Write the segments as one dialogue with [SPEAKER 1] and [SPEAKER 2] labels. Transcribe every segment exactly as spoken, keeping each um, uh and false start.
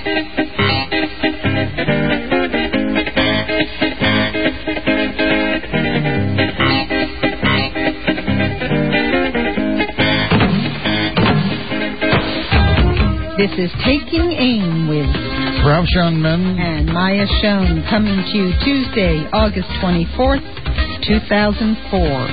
[SPEAKER 1] This is Taking Aim with
[SPEAKER 2] Ralph Schoenman
[SPEAKER 1] and Maya Schoen, coming to you Tuesday, August twenty-fourth, two thousand four.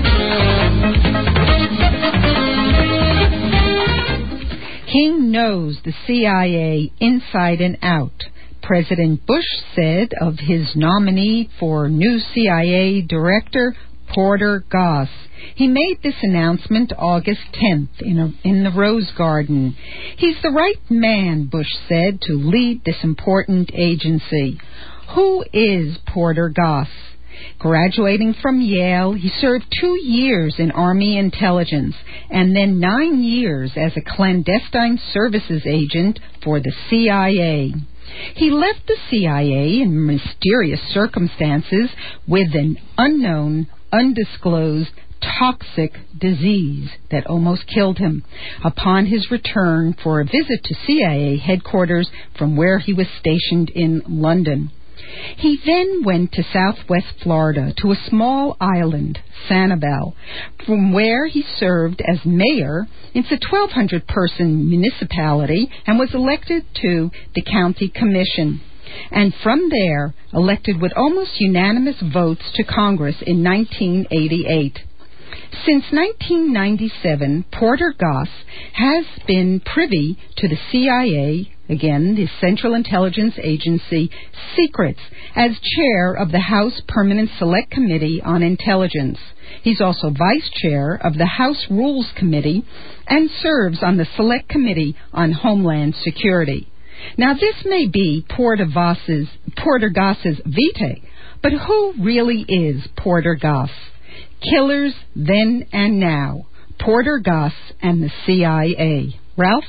[SPEAKER 1] King knows the C I A inside and out. President Bush said of his nominee for new C I A director, Porter Goss. He made this announcement August tenth in, a, in the Rose Garden. He's the right man, Bush said, to lead this important agency. Who is Porter Goss? Graduating from Yale, he served two years in Army intelligence and then nine years as a clandestine services agent for the C I A. He left the C I A in mysterious circumstances with an unknown, undisclosed, toxic disease that almost killed him upon his return for a visit to C I A headquarters from where he was stationed in London. He then went to southwest Florida to a small island, Sanibel, from where he served as mayor. It's a twelve hundred person municipality and was elected to the county commission. And from there, elected with almost unanimous votes to Congress in nineteen eighty-eight. Since nineteen ninety-seven, Porter Goss has been privy to the C I A, again, the Central Intelligence Agency, secrets as chair of the House Permanent Select Committee on Intelligence. He's also vice chair of the House Rules Committee and serves on the Select Committee on Homeland Security. Now, this may be Porter Goss's, Porter Goss's vitae, but who really is Porter Goss? Killers then and now. Porter Goss and the C I A. Ralph?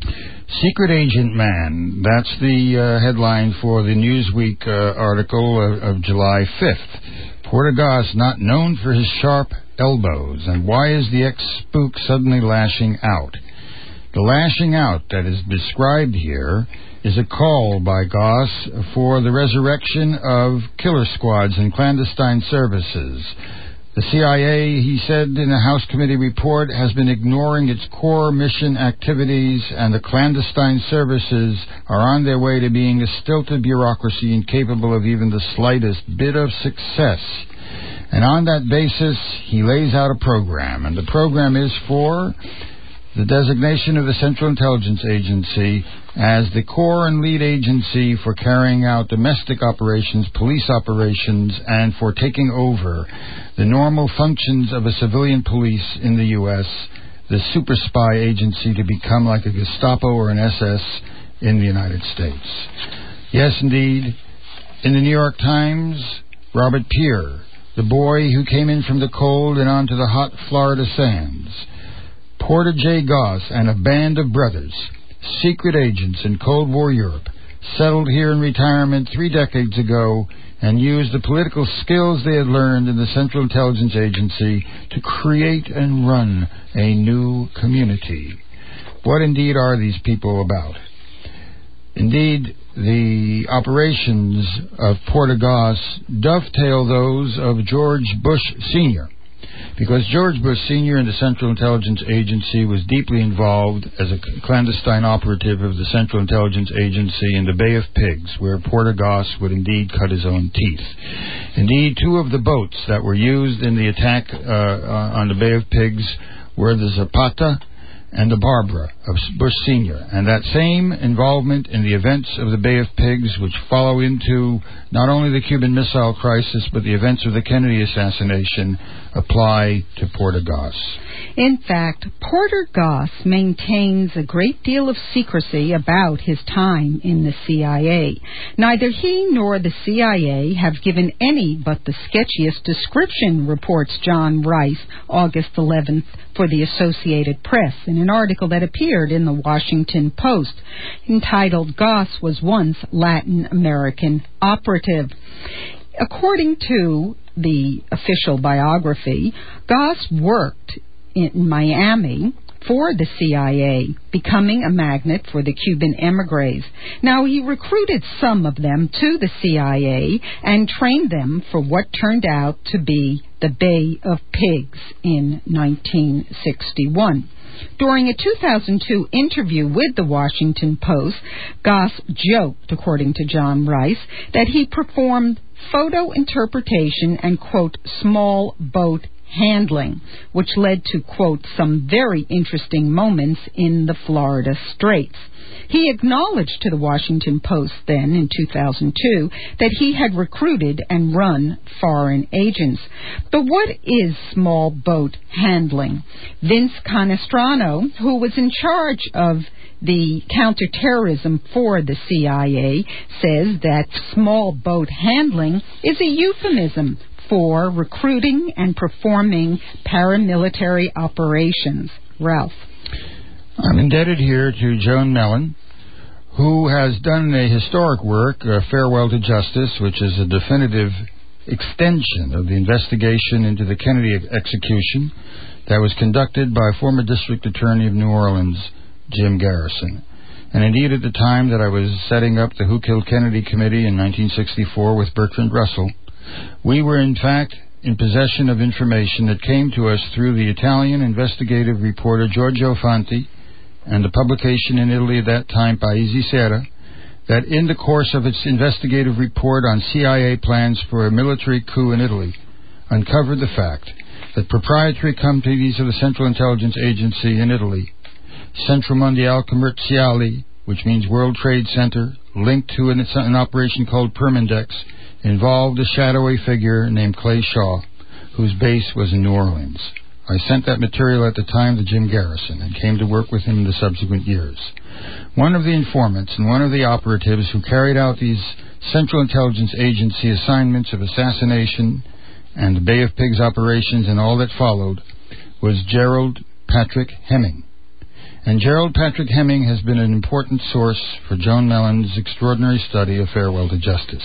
[SPEAKER 2] Secret Agent Man. That's the uh, headline for the Newsweek uh, article of, of July fifth. Porter Goss, not known for his sharp elbows. And why is the ex-spook suddenly lashing out? The lashing out that is described here is a call by Goss for the resurrection of killer squads and clandestine services. The C I A, he said in a House Committee report, has been ignoring its core mission activities, and the clandestine services are on their way to being a stilted bureaucracy incapable of even the slightest bit of success. And on that basis, he lays out a program, and the program is for the designation of the Central Intelligence Agency as the core and lead agency for carrying out domestic operations, police operations, and for taking over the normal functions of a civilian police in the U S, the super spy agency to become like a Gestapo or an S S in the United States. Yes, indeed. In the New York Times, Robert Peer, the boy who came in from the cold and onto the hot Florida sands. Porter J. Goss and a band of brothers, secret agents in Cold War Europe, settled here in retirement three decades ago and used the political skills they had learned in the Central Intelligence Agency to create and run a new community. What indeed are these people about? Indeed, the operations of Porter Goss dovetail those of George Bush Senior, because George Bush Senior in the Central Intelligence Agency was deeply involved as a clandestine operative of the Central Intelligence Agency in the Bay of Pigs, where Porter Goss would indeed cut his own teeth. Indeed, two of the boats that were used in the attack uh, on the Bay of Pigs were the Zapata and the Barbara of Bush Senior, and that same involvement in the events of the Bay of Pigs, which follow into not only the Cuban Missile Crisis, but the events of the Kennedy assassination, apply to Porter Goss.
[SPEAKER 1] In fact, Porter Goss maintains a great deal of secrecy about his time in the C I A. Neither he nor the C I A have given any but the sketchiest description, reports John Rice, August eleventh, for the Associated Press, in an article that appeared in the Washington Post, entitled "Goss Was Once Latin American Operative." According to the official biography, Goss worked in Miami for the C I A, becoming a magnet for the Cuban emigres. Now, he recruited some of them to the C I A and trained them for what turned out to be the Bay of Pigs in nineteen sixty-one. During a two thousand two interview with the Washington Post, Goss joked, according to John Rice, that he performed photo interpretation and, quote, small boat handling, which led to, quote, some very interesting moments in the Florida Straits. He acknowledged to the Washington Post then in two thousand two that he had recruited and run foreign agents. But what is small boat handling? Vince Canestrano, who was in charge of the counterterrorism for the C I A, says that small boat handling is a euphemism for recruiting and performing paramilitary operations. Ralph.
[SPEAKER 2] I'm indebted here to Joan Mellon, who has done a historic work, uh, Farewell to Justice, which is a definitive extension of the investigation into the Kennedy execution that was conducted by former District Attorney of New Orleans, Jim Garrison. And indeed, at the time that I was setting up the Who Killed Kennedy Committee in nineteen sixty-four with Bertrand Russell, we were in fact in possession of information that came to us through the Italian investigative reporter Giorgio Fanti and the publication in Italy at that time, Paesi Sera, that in the course of its investigative report on C I A plans for a military coup in Italy, uncovered the fact that proprietary companies of the Central Intelligence Agency in Italy, Centro Mondiale Commerciale, which means World Trade Center, linked to an, an operation called Permindex, involved a shadowy figure named Clay Shaw, whose base was in New Orleans. I sent that material at the time to Jim Garrison and came to work with him in the subsequent years. One of the informants and one of the operatives who carried out these Central Intelligence Agency assignments of assassination and the Bay of Pigs operations and all that followed was Gerald Patrick Hemming. And Gerald Patrick Hemming has been an important source for Joan Mellon's extraordinary study of Farewell to Justice.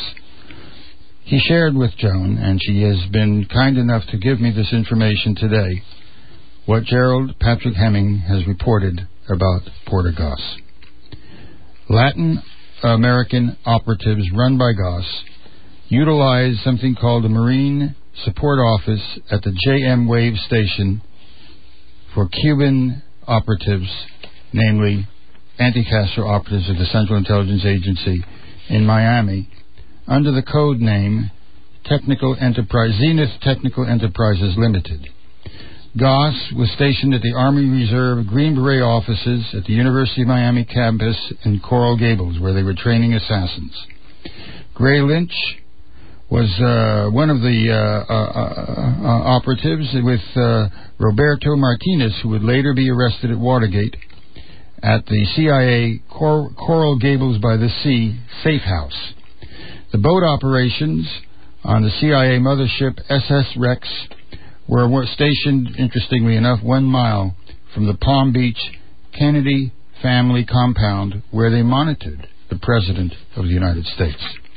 [SPEAKER 2] He shared with Joan, and she has been kind enough to give me this information today, what Gerald Patrick Hemming has reported about Porter Goss. Latin American operatives run by Goss utilize something called a Marine Support Office at the J M Wave Station for Cuban operatives, namely anti-Castro operatives of the Central Intelligence Agency in Miami, under the code name Technical Enterprise, Zenith Technical Enterprises Limited. Goss was stationed at the Army Reserve Green Beret offices at the University of Miami campus in Coral Gables, where they were training assassins. Gray Lynch was uh, one of the uh, uh, uh, uh, operatives with uh, Roberto Martinez, who would later be arrested at Watergate at the C I A Cor- Coral Gables by the Sea safe house. The boat operations on the C I A mothership S S Rex were stationed, interestingly enough, one mile from the Palm Beach Kennedy family compound where they monitored the President of the United States.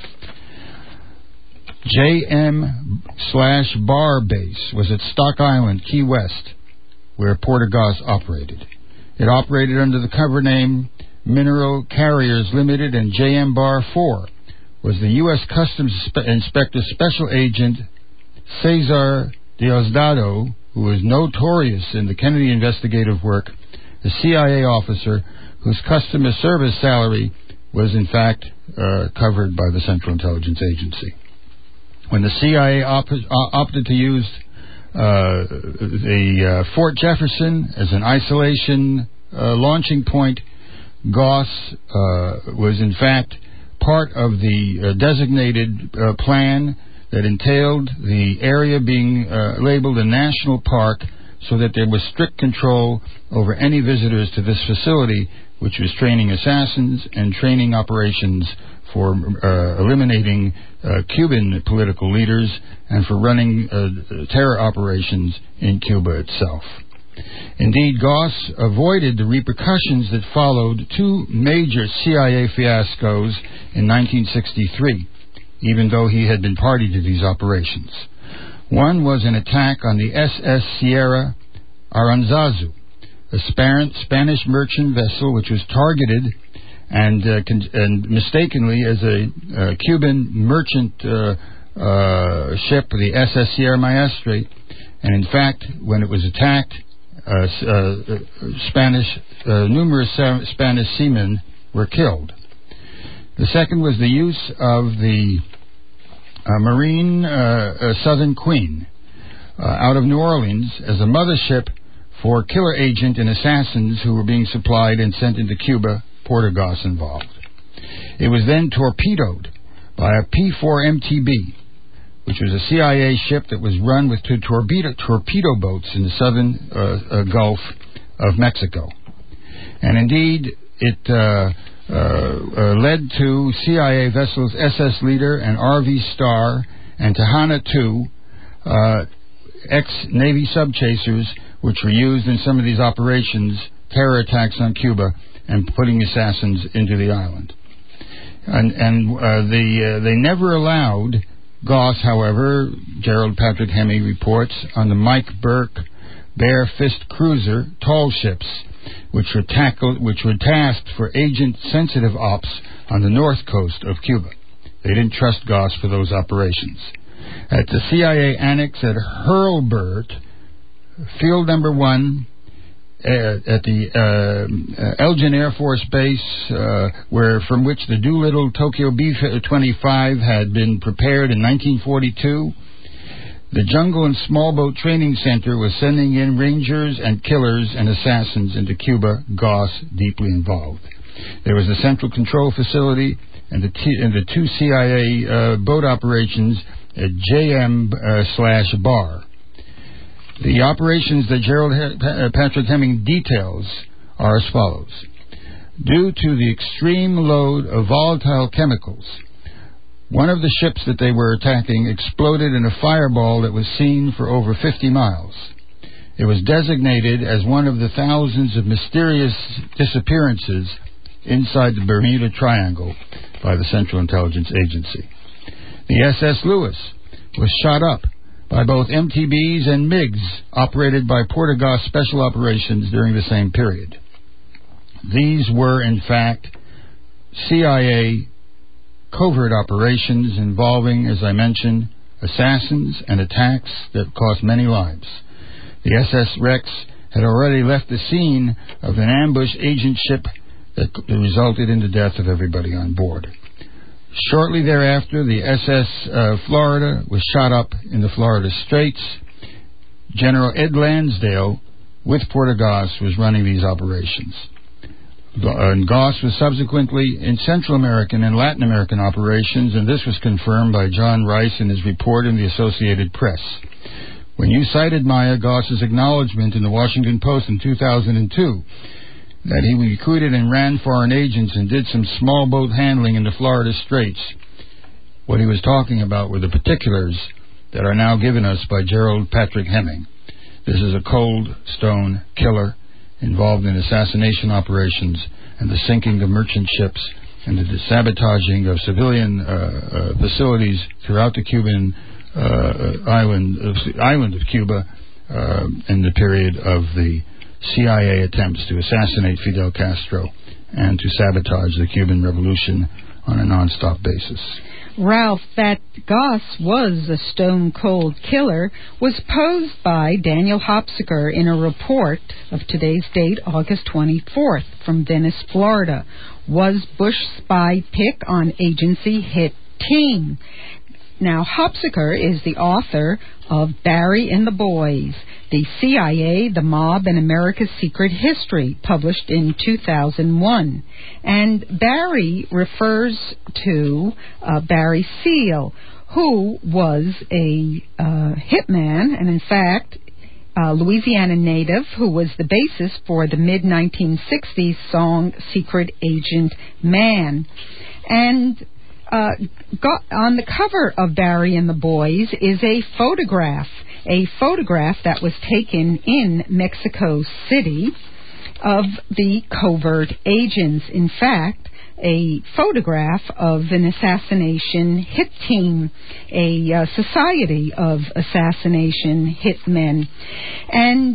[SPEAKER 2] J M slash Bar Base was at Stock Island, Key West, where Porter Goss operated. It operated under the cover name Mineral Carriers Limited, and J M Bar four was the U S Customs Inspector Special Agent Cesar Diosdado, who was notorious in the Kennedy investigative work, a C I A officer whose customer service salary was in fact uh, covered by the Central Intelligence Agency. When the C I A op- opted to use uh, the uh, Fort Jefferson as an isolation uh, launching point, Goss uh, was in fact part of the uh, designated uh, plan that entailed the area being uh, labeled a national park so that there was strict control over any visitors to this facility, which was training assassins and training operations for uh, eliminating uh, Cuban political leaders and for running uh, terror operations in Cuba itself. Indeed, Goss avoided the repercussions that followed two major C I A fiascos in nineteen sixty-three, even though he had been party to these operations. One was an attack on the S S Sierra Aranzazu, a a Spanish merchant vessel which was targeted and, uh, con- and mistakenly as a uh, Cuban merchant uh, uh, ship, the S S Sierra Maestre, and in fact, when it was attacked, uh, uh, Spanish, uh, numerous Spanish seamen were killed. The second was the use of the uh, Marine uh, uh, Southern Queen uh, out of New Orleans as a mothership for killer agent and assassins who were being supplied and sent into Cuba, Portergoss involved. It was then torpedoed by a P four M T B, which was a C I A ship that was run with two torpedo, torpedo boats in the southern uh, uh, Gulf of Mexico. And indeed, it uh, uh, uh, led to C I A vessels S S Leader and R V Star and Tahana two, uh, ex-Navy subchasers, which were used in some of these operations, terror attacks on Cuba, and putting assassins into the island. And, and uh, the, uh, they never allowed Goss, however, Gerald Patrick Hemme reports, on the Mike Burke Bare Fist Cruiser tall ships, which were tackled, which were tasked for agent-sensitive ops on the north coast of Cuba. They didn't trust Goss for those operations. At the C I A annex at Hurlburt, Field Number One, uh, at the uh, Elgin Air Force Base, uh, where from which the Doolittle Tokyo B twenty-five had been prepared in nineteen forty-two, the Jungle and Small Boat Training Center was sending in rangers and killers and assassins into Cuba, Goss deeply involved. There was a central control facility and the, t- and the two C I A uh, boat operations at J M uh, slash Bar. The operations that Gerald H- Patrick Hemme details are as follows. Due to the extreme load of volatile chemicals, one of the ships that they were attacking exploded in a fireball that was seen for over fifty miles. It was designated as one of the thousands of mysterious disappearances inside the Bermuda Triangle by the Central Intelligence Agency. The S S Lewis was shot up by both M T Bs and M I Gs operated by Portergoss Special Operations during the same period. These were, in fact, C I A covert operations involving, as I mentioned, assassins and attacks that cost many lives. The S S Rex had already left the scene of an ambush agent ship that resulted in the death of everybody on board. Shortly thereafter, the S S uh, Florida was shot up in the Florida Straits. General Ed Lansdale, with Portergoss, was running these operations. And Goss was subsequently in Central American and Latin American operations, and this was confirmed by John Rice in his report in the Associated Press. When you cited Maya Goss's acknowledgement in the Washington Post in two thousand two that he recruited and ran foreign agents and did some small boat handling in the Florida Straits, what he was talking about were the particulars that are now given us by Gerald Patrick Hemme. This is a cold stone killer involved in assassination operations and the sinking of merchant ships and the sabotaging of civilian uh, uh, facilities throughout the Cuban uh, island, uh, island of Cuba uh, in the period of the C I A attempts to assassinate Fidel Castro and to sabotage the Cuban Revolution on a non-stop basis.
[SPEAKER 1] Ralph, that Goss was a stone-cold killer was posed by Daniel Hopsiker in a report of today's date, August twenty-fourth, from Venice, Florida. Was Bush spy pick on agency hit team? Now, Hopsiker is the author of Barry and the Boys, the C I A, the Mob, and America's Secret History, published in two thousand one. And Barry refers to uh, Barry Seal, who was a uh, hitman, and in fact, a Louisiana native who was the basis for the mid nineteen sixties song Secret Agent Man. And Uh, got, on the cover of Barry and the Boys is a photograph, a photograph that was taken in Mexico City of the covert agents. In fact, a photograph of an assassination hit team, a uh, society of assassination hitmen. And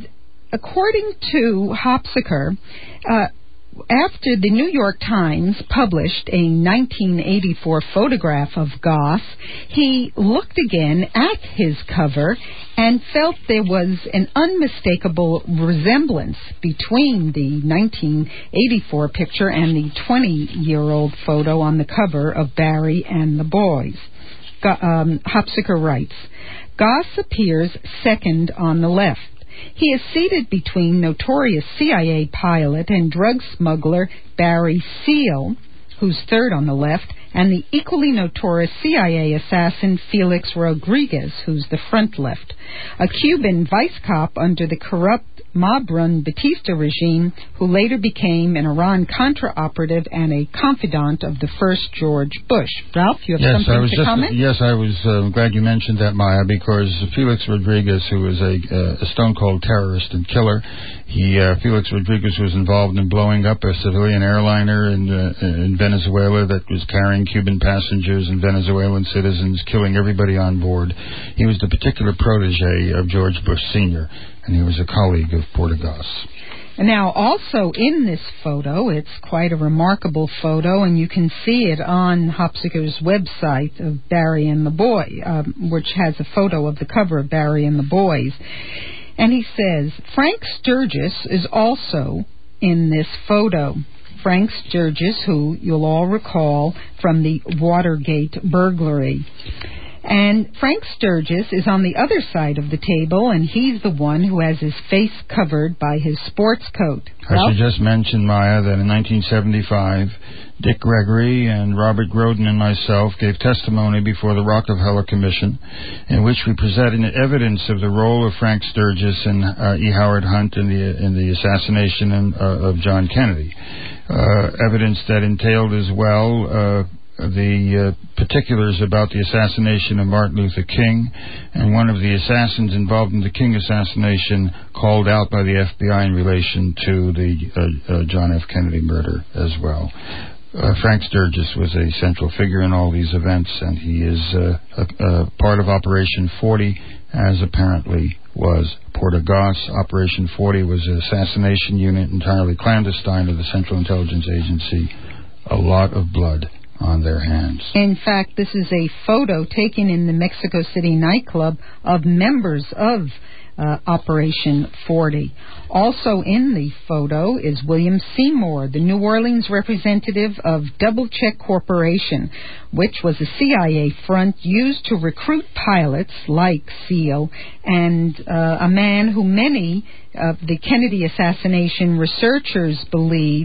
[SPEAKER 1] according to Hopsiker, uh, after the New York Times published a nineteen eighty-four photograph of Goss, he looked again at his cover and felt there was an unmistakable resemblance between the nineteen eighty-four picture and the twenty-year-old photo on the cover of Barry and the Boys. Go- um, Hopsiker writes, Goss appears second on the left. He is seated between notorious C I A pilot and drug smuggler Barry Seal, who's third on the left, and the equally notorious C I A assassin Felix Rodriguez, who's the front left. A Cuban vice cop under the corrupt mob-run Batista regime, who later became an Iran-Contra operative and a confidant of the first George Bush. Ralph, you have
[SPEAKER 2] yes,
[SPEAKER 1] something
[SPEAKER 2] I was
[SPEAKER 1] to
[SPEAKER 2] just,
[SPEAKER 1] comment?
[SPEAKER 2] Yes, I was uh, glad you mentioned that, Maya, because Felix Rodriguez, who was a, uh, a stone-cold terrorist and killer, he uh, Felix Rodriguez was involved in blowing up a civilian airliner in, uh, in Venezuela that was carrying Cuban passengers and Venezuelan citizens, killing everybody on board. He was the particular protege of George Bush Senior, and he was a colleague of Porter Goss.
[SPEAKER 1] And now, also in this photo, it's quite a remarkable photo, and you can see it on Hopsiker's website of Barry and the Boy, um, which has a photo of the cover of Barry and the Boys. And he says, Frank Sturgis is also in this photo. Frank Sturgis, who you'll all recall from the Watergate burglary. And Frank Sturgis is on the other side of the table, and he's the one who has his face covered by his sports coat.
[SPEAKER 2] I
[SPEAKER 1] Ralph?
[SPEAKER 2] should just mention, Maya, that in nineteen seventy-five, Dick Gregory and Robert Groden and myself gave testimony before the Rockefeller Commission, in which we presented evidence of the role of Frank Sturgis and uh, E. Howard Hunt in the in the assassination in, uh, of John Kennedy. Uh, evidence that entailed as well uh, the uh, particulars about the assassination of Martin Luther King, and one of the assassins involved in the King assassination called out by the F B I in relation to the uh, uh, John F. Kennedy murder as well. Uh, Frank Sturgis was a central figure in all these events, and he is uh, a, a part of Operation forty, as apparently was Porter Goss. Operation forty was an assassination unit entirely clandestine of the Central Intelligence Agency. A lot of blood on their hands.
[SPEAKER 1] In fact, this is a photo taken in the Mexico City nightclub of members of uh, Operation forty. Also in the photo is William Seymour, the New Orleans representative of Double Check Corporation, which was a C I A front used to recruit pilots like Seal, and uh, a man who many of the Kennedy assassination researchers believe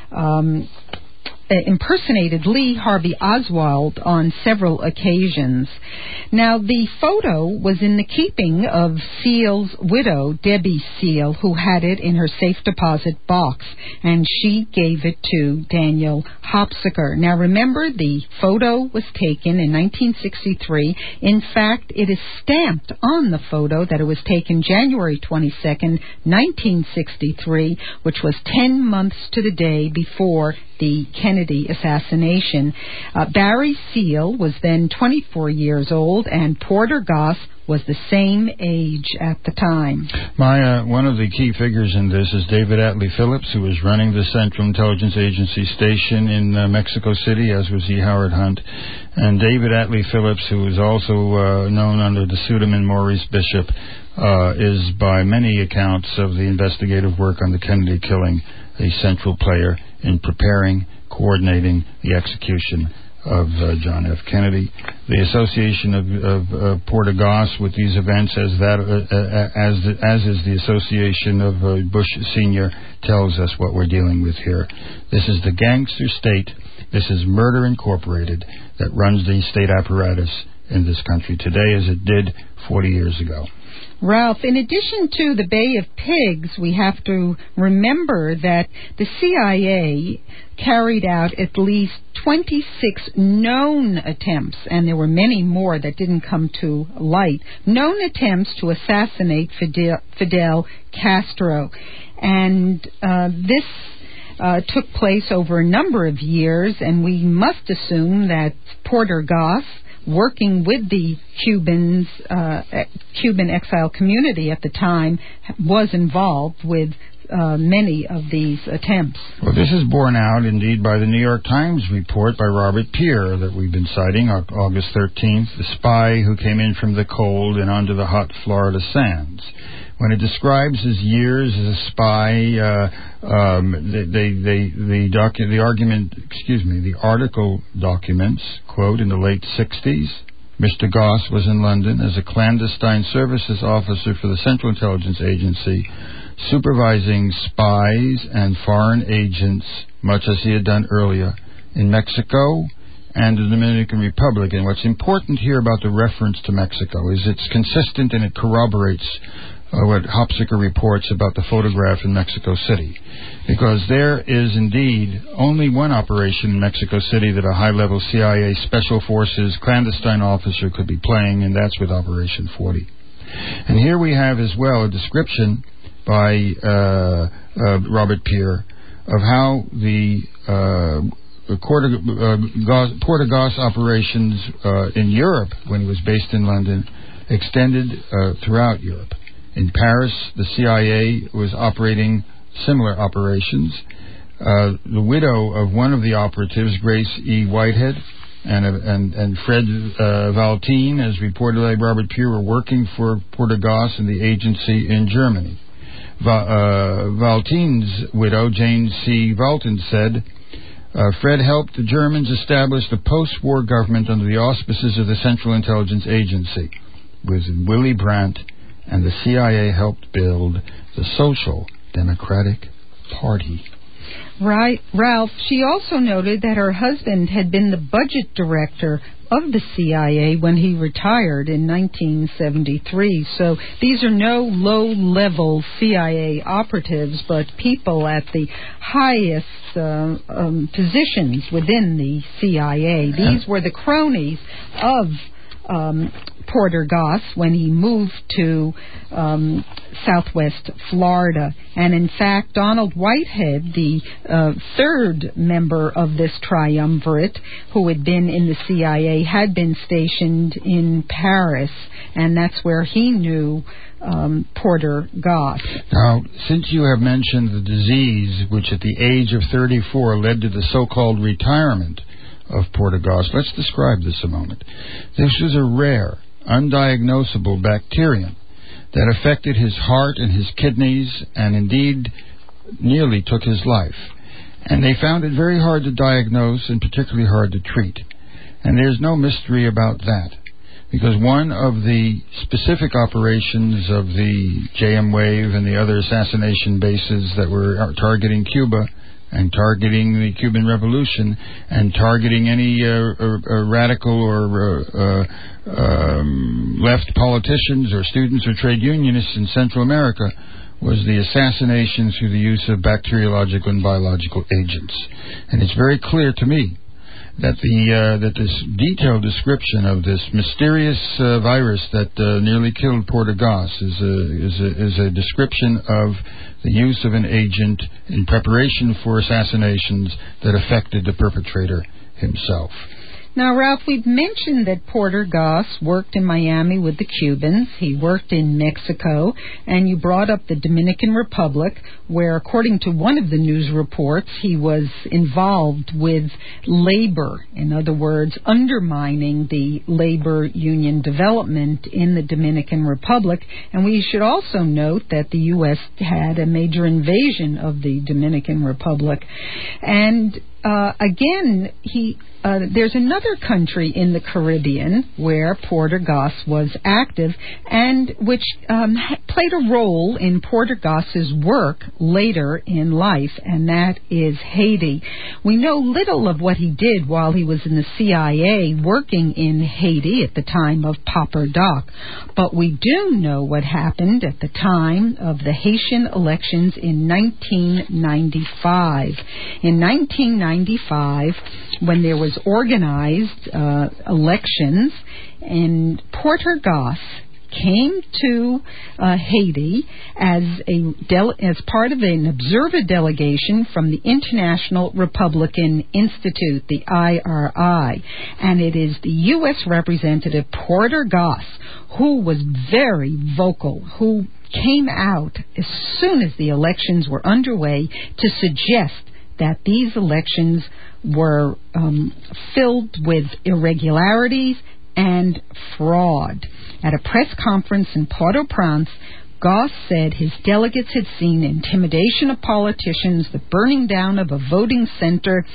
[SPEAKER 1] um, impersonated Lee Harvey Oswald on several occasions. Now, the photo was in the keeping of Seal's widow, Debbie Seal, who had it in her safe deposit box, and she gave it to Daniel Hopsiker. Now, remember, the photo was taken in nineteen sixty-three. In fact, it is stamped on the photo that it was taken January twenty-second, nineteen sixty-three, which was ten months to the day before the Kennedy assassination. Uh, Barry Seal was then twenty-four years old, and Porter Goss was the same age at the time.
[SPEAKER 2] My, uh, one of the key figures in this is David Atlee Phillips, who was running the Central Intelligence Agency station in uh, Mexico City, as was E. Howard Hunt. And David Atlee Phillips, who is also uh, known under the pseudonym Maurice Bishop, uh, is by many accounts of the investigative work on the Kennedy killing a central player in preparing, coordinating the execution of uh, John F. Kennedy. The association of, of uh, Porter Goss with these events, as that uh, uh, as the, as is the association of uh, Bush Senior, tells us what we're dealing with here. This is the gangster state. This is Murder Incorporated that runs the state apparatus in this country today, as it did forty years ago.
[SPEAKER 1] Ralph, in addition to the Bay of Pigs, we have to remember that the C I A carried out at least twenty-six known attempts, and there were many more that didn't come to light, known attempts to assassinate Fidel, Fidel Castro. And uh, this uh, took place over a number of years, and we must assume that Porter Goss working with the Cubans, uh, Cuban exile community at the time, was involved with Uh, many of these attempts.
[SPEAKER 2] Well, this is borne out, indeed, by the New York Times report by Robert Peer that we've been citing, August thirteenth, the spy who came in from the cold and onto the hot Florida sands. When it describes his years as a spy, uh, um, they, they, they, the, docu- the argument, excuse me, the article documents, quote, in the late sixties, Mister Goss was in London as a clandestine services officer for the Central Intelligence Agency, supervising spies and foreign agents, much as he had done earlier, in Mexico and the Dominican Republic. And what's important here about the reference to Mexico is it's consistent and it corroborates uh, what Hopsicker reports about the photograph in Mexico City. Because there is indeed only one operation in Mexico City that a high-level C I A Special Forces clandestine officer could be playing, and that's with Operation forty. And here we have as well a description by uh, uh, Robert Peer of how the uh, Port of Goss operations uh, in Europe, when he was based in London, extended uh, throughout Europe. In Paris, the C I A was operating similar operations. Uh, the widow of one of the operatives, Grace E. Whitehead, and and, and Fred uh, Valtine, as reported by Robert Peer, were working for Port of Goss and the agency in Germany. Va- uh, Valtine's widow, Jane C. Valton, said, uh, Fred helped the Germans establish the post-war government under the auspices of the Central Intelligence Agency, with Willy Brandt, and the C I A helped build the Social Democratic Party.
[SPEAKER 1] Right, Ralph. She also noted that her husband had been the budget director of the C I A when he retired in nineteen seventy-three. So these are no low-level C I A operatives, but people at the highest uh, um, positions within the C I A. These were the cronies of um, Porter Goss when he moved to um, Southwest Florida. And in fact, Donald Whitehead, the uh, third member of this triumvirate who had been in the C I A, had been stationed in Paris, and that's where he knew um, Porter Goss.
[SPEAKER 2] Now, since you have mentioned the disease which at the age of thirty-four led to the so-called retirement of Porter Goss, let's describe this a moment. This was a rare, undiagnosable bacterium that affected his heart and his kidneys and indeed nearly took his life. And they found it very hard to diagnose and particularly hard to treat. And there's no mystery about that, because one of the specific operations of the J M Wave and the other assassination bases that were targeting Cuba and targeting the Cuban Revolution and targeting any uh, uh, radical or uh, uh, um, left politicians or students or trade unionists in Central America was the assassination through the use of bacteriological and biological agents. And it's very clear to me that the uh, that this detailed description of this mysterious uh, virus that uh, nearly killed Porter Goss is a, is a is a description of the use of an agent in preparation for assassinations that affected the perpetrator himself.
[SPEAKER 1] Now, Ralph, we've mentioned that Porter Goss worked in Miami with the Cubans. He worked in Mexico, and you brought up the Dominican Republic, where, according to one of the news reports, he was involved with labor, in other words, undermining the labor union development in the Dominican Republic. And we should also note that the U S had a major invasion of the Dominican Republic. And Uh, again, he uh, there's another country in the Caribbean where Porter Goss was active and which um, played a role in Porter Goss's work later in life, and that is Haiti. We know little of what he did while he was in the C I A working in Haiti at the time of Popper Doc, but we do know what happened at the time of the Haitian elections in nineteen ninety-five. In nineteen ninety-five, when there was organized uh, elections, and Porter Goss came to uh, Haiti as a del- as part of an observer delegation from the International Republican Institute, the I R I, and it is the U S Representative Porter Goss who was very vocal, who came out as soon as the elections were underway to suggest that these elections were um, filled with irregularities and fraud. At a press conference in Port-au-Prince, Goss said his delegates had seen intimidation of politicians, the burning down of a voting center,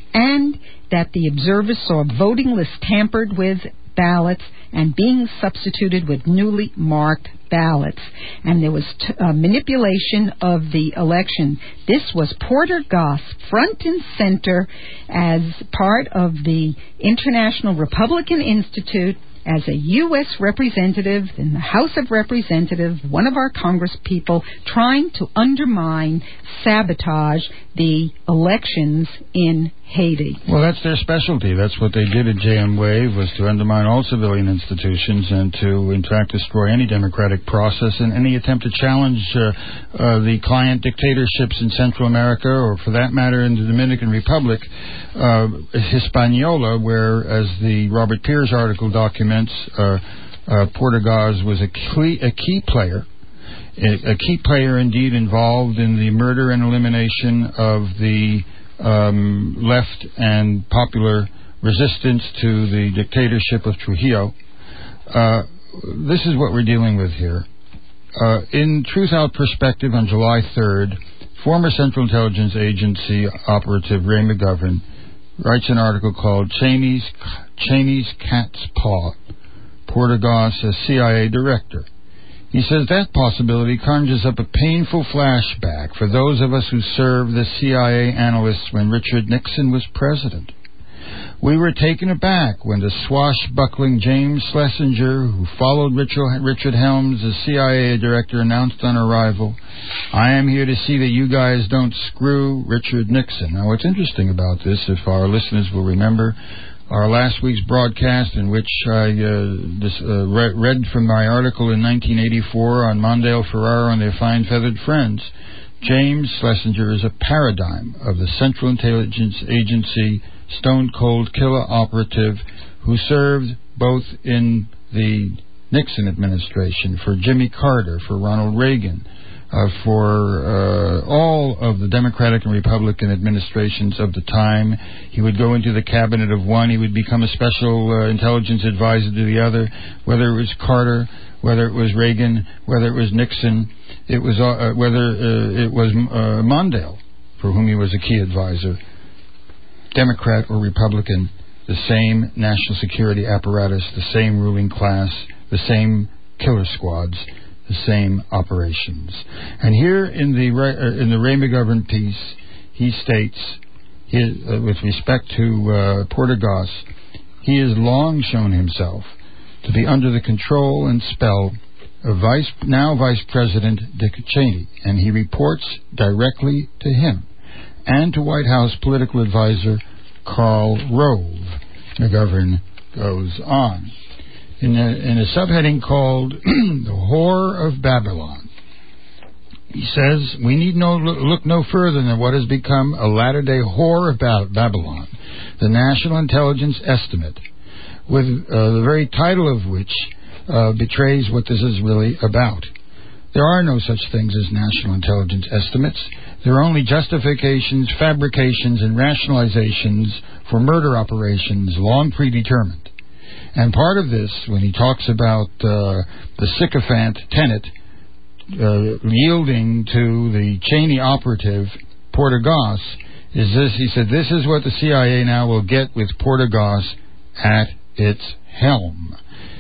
[SPEAKER 1] and that the observers saw voting lists tampered with, ballots, and being substituted with newly marked ballots. And there was t- uh, manipulation of the election. This was Porter Goss, front and center, as part of the International Republican Institute, as a U S representative in the House of Representatives, one of our congresspeople, trying to undermine, sabotage the elections in Haiti.
[SPEAKER 2] Well, that's their specialty. That's what they did at J M Wave, was to undermine all civilian institutions and to, in fact, destroy any democratic process and any attempt to challenge uh, uh, the client dictatorships in Central America, or for that matter in the Dominican Republic, uh, Hispaniola, where, as the Robert Pierce article documents, uh, uh, Porter Goss was a key, a key player, a, a key player indeed involved in the murder and elimination of the Um, left and popular resistance to the dictatorship of Trujillo. Uh, this is what we're dealing with here. Uh, in Truth Out Perspective on July third, former Central Intelligence Agency operative Ray McGovern writes an article called Cheney's, Cheney's Cat's Paw, Porter Goss as C I A Director. He says that possibility conjures up a painful flashback for those of us who served as C I A analysts when Richard Nixon was president. We were taken aback when the swashbuckling James Schlesinger, who followed Richard Helms as C I A director, announced on arrival, "I am here to see that you guys don't screw Richard Nixon." Now, what's interesting about this, if our listeners will remember, our last week's broadcast, in which I uh, this, uh, re- read from my article in nineteen eighty-four on Mondale Ferrara and their fine feathered friends, James Schlesinger is a paradigm of the Central Intelligence Agency stone-cold killer operative who served both in the Nixon administration, for Jimmy Carter, for Ronald Reagan, Uh, for uh, all of the Democratic and Republican administrations of the time. He would go into the cabinet of one. He would become a special uh, intelligence advisor to the other. Whether it was Carter, whether it was Reagan, whether it was Nixon, it was uh, whether uh, it was uh, Mondale, for whom he was a key advisor. Democrat or Republican, the same national security apparatus, the same ruling class, the same killer squads, the same operations. And here in the uh, in the Ray McGovern piece, he states, his, uh, with respect to uh, Porter Goss, he has long shown himself to be under the control and spell of Vice now Vice President Dick Cheney, and he reports directly to him and to White House political advisor Karl Rove. McGovern goes on. In a, in a subheading called The Whore of Babylon, he says, "We need no look no further than what has become a latter-day whore of ba- Babylon, the National Intelligence Estimate, with uh, the very title of which uh, betrays what this is really about. There are no such things as national intelligence estimates. There are only justifications, fabrications, and rationalizations for murder operations long predetermined. And part of this, when he talks about uh, the sycophant Tenet uh, yielding to the Cheney operative, Porter Goss, is this. He said, this is what the C I A now will get with Porter Goss at its helm.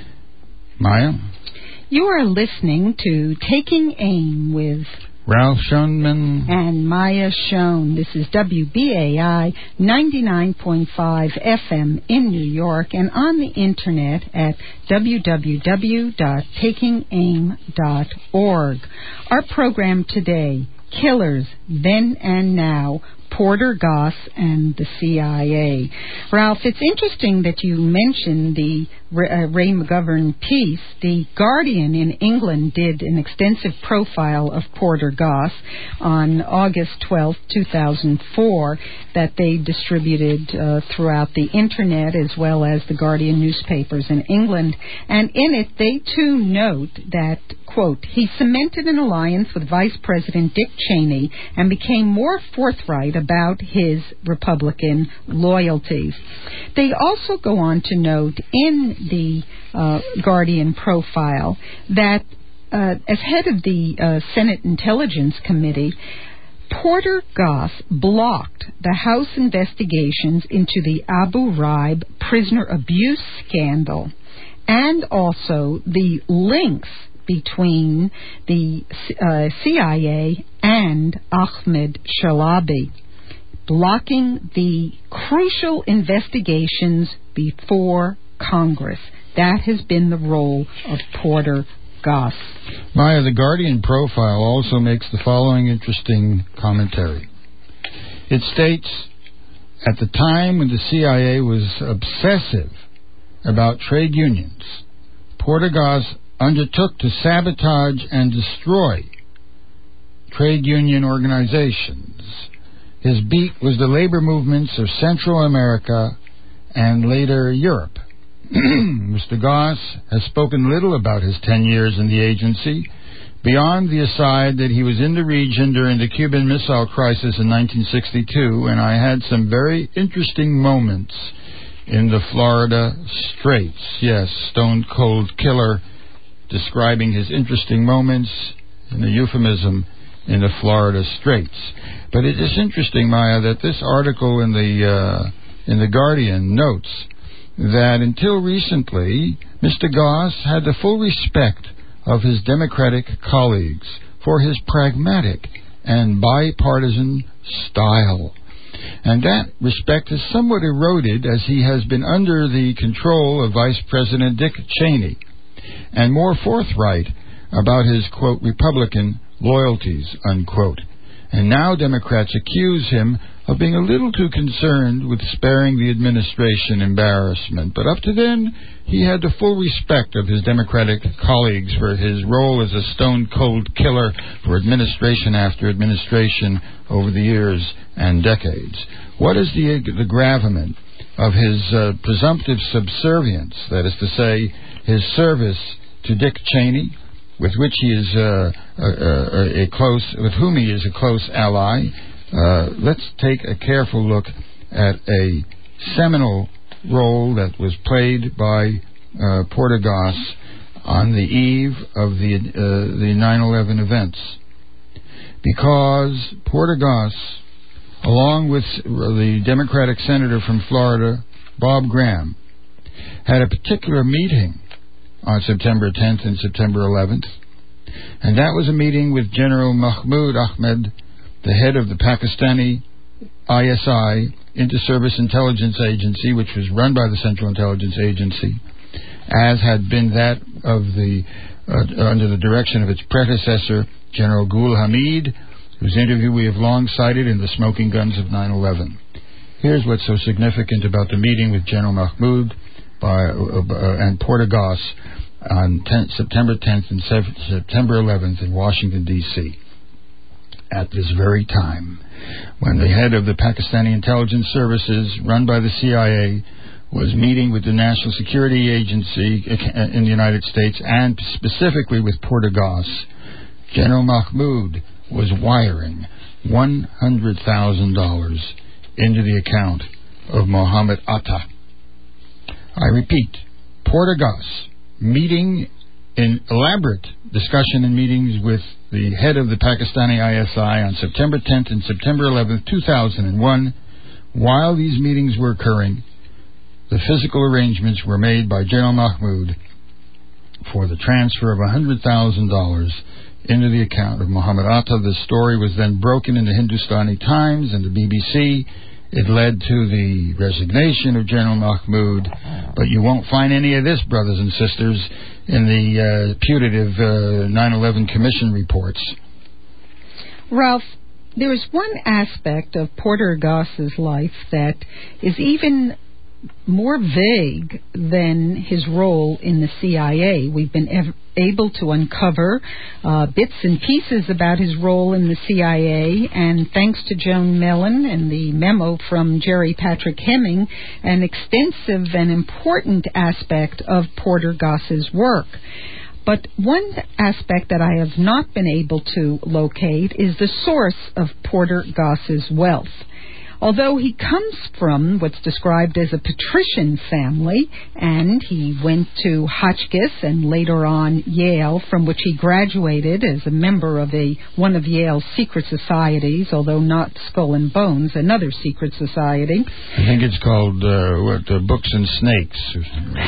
[SPEAKER 2] Maya?
[SPEAKER 1] You are listening to Taking Aim with
[SPEAKER 2] Ralph Schoenman
[SPEAKER 1] and Maya Schoen. This is W B A I ninety-nine point five F M in New York and on the internet at w w w dot taking aim dot org. Our program today, Killers Then and Now, Porter Goss and the C I A. Ralph, it's interesting that you mentioned the uh, Ray McGovern piece. The Guardian in England did an extensive profile of Porter Goss on August twelfth, two thousand four, that they distributed uh, throughout the internet as well as the Guardian newspapers in England. And in it, they too note that, quote, he cemented an alliance with Vice President Dick Cheney and became more forthright about his Republican loyalties. They also go on to note in the uh, Guardian profile that uh, as head of the uh, Senate Intelligence Committee, Porter Goss blocked the House investigations into the Abu Ghraib prisoner abuse scandal and also the links between the uh, C I A and Ahmed Chalabi, blocking the crucial investigations before Congress. That has been the role of Porter Goss.
[SPEAKER 2] Maya, the Guardian profile also makes the following interesting commentary. It states, at the time when the C I A was obsessive about trade unions, Porter Goss undertook to sabotage and destroy trade union organizations. His beat was the labor movements of Central America and later Europe. Mister Goss has spoken little about his ten years in the agency, beyond the aside that he was in the region during the Cuban Missile Crisis in nineteen sixty-two, and I had some very interesting moments in the Florida Straits. Yes, Stone Cold Killer describing his interesting moments in a euphemism in the Florida Straits. But it is interesting, Maya, that this article in the uh, in the Guardian notes that until recently, Mister Goss had the full respect of his Democratic colleagues for his pragmatic and bipartisan style. And that respect is somewhat eroded as he has been under the control of Vice President Dick Cheney and more forthright about his, quote, Republican loyalties, unquote. And now Democrats accuse him of being a little too concerned with sparing the administration embarrassment. But up to then, he had the full respect of his Democratic colleagues for his role as a stone-cold killer for administration after administration over the years and decades. What is the, the gravamen of his uh, presumptive subservience, that is to say, his service to Dick Cheney, with which he is uh, a, a, a close, with whom he is a close ally? Uh, let's take a careful look at a seminal role that was played by uh, Porter Goss on the eve of the uh, the nine eleven events, because Porter Goss, along with the Democratic senator from Florida, Bob Graham, had a particular meeting on September tenth and September eleventh, and that was a meeting with General Mahmoud Ahmed, the head of the Pakistani I S I, Inter-Service Intelligence Agency, which was run by the Central Intelligence Agency, as had been that of the uh, under the direction of its predecessor, General Gul Hamid, whose interview we have long cited in the Smoking Guns of nine eleven. Here's what's so significant about the meeting with General Mahmoud by, uh, uh, and Porter Goss on tenth, September tenth and September eleventh in Washington, D C At this very time, when the head of the Pakistani intelligence services, run by the C I A, was meeting with the National Security Agency in the United States, and specifically with Porter Goss, General Mahmoud was wiring one hundred thousand dollars into the account of Mohammed Atta. I repeat, Porter Goss, meeting in elaborate discussion and meetings with the head of the Pakistani I S I on September tenth and September eleventh, two thousand one. While these meetings were occurring, the physical arrangements were made by General Mahmoud for the transfer of one hundred thousand dollars into the account of Mohammed Atta. The story was then broken in the Hindustani Times and the B B C. It led to the resignation of General Mahmoud, but you won't find any of this, brothers and sisters, in the uh, putative uh, nine eleven Commission reports.
[SPEAKER 1] Ralph, There's one aspect of Porter Goss's life that is even more vague than his role in the C I A. We've been ev- able to uncover uh, bits and pieces about his role in the C I A, and thanks to Joan Mellon and the memo from Jerry Patrick Hemming, an extensive and important aspect of Porter Goss's work. But one aspect that I have not been able to locate is the source of Porter Goss's wealth. Although he comes from what's described as a patrician family, and he went to Hotchkiss and later on Yale, from which he graduated as a member of a one of Yale's secret societies, although not Skull and Bones, another secret society.
[SPEAKER 2] I think it's called uh, what, uh, Books and Snakes.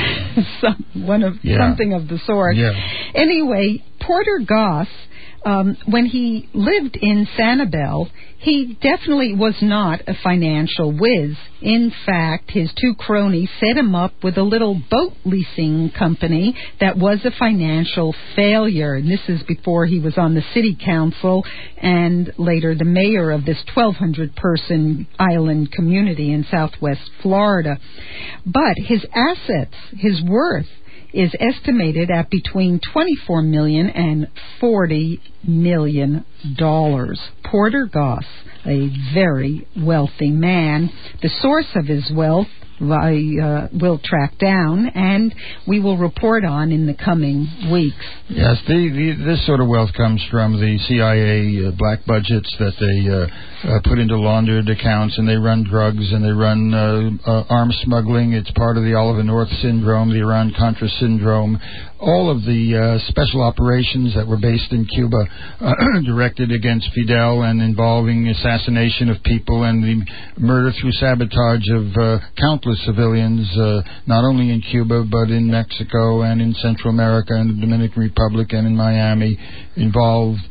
[SPEAKER 1] Some, one of
[SPEAKER 2] yeah.
[SPEAKER 1] something of the sort.
[SPEAKER 2] Yeah.
[SPEAKER 1] Anyway, Porter Goss, Um, when he lived in Sanibel, he definitely was not a financial whiz. In fact, his two cronies set him up with a little boat leasing company that was a financial failure. And this is before he was on the city council and later the mayor of this twelve hundred person island community in southwest Florida. But his assets, his worth, is estimated at between twenty-four million dollars and forty million dollars. Porter Goss, a very wealthy man. The source of his wealth I uh, will track down, and we will report on in the coming weeks.
[SPEAKER 2] Yes, the, the, this sort of wealth comes from the C I A uh, black budgets that they uh, uh, put into laundered accounts, and they run drugs, and they run uh, uh, arms smuggling. It's part of the Oliver North syndrome, the Iran-Contra syndrome. All of the uh, special operations that were based in Cuba, uh, directed against Fidel and involving assassination of people and the murder through sabotage of uh, countless civilians, uh, not only in Cuba but in Mexico and in Central America and the Dominican Republic and in Miami, involved